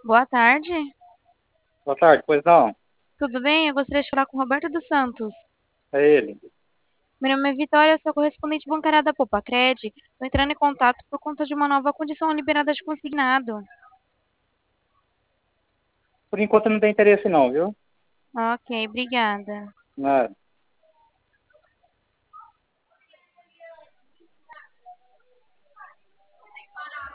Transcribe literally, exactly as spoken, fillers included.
Boa tarde. Boa tarde, pois não? Tudo bem? Eu gostaria de falar com o Roberto dos Santos. É ele. Meu nome é Vitória, eu sou correspondente bancária da Popacred. Estou entrando em contato por conta de uma nova condição liberada de consignado. Por enquanto não tem interesse não, viu? Ok, obrigada. Nada.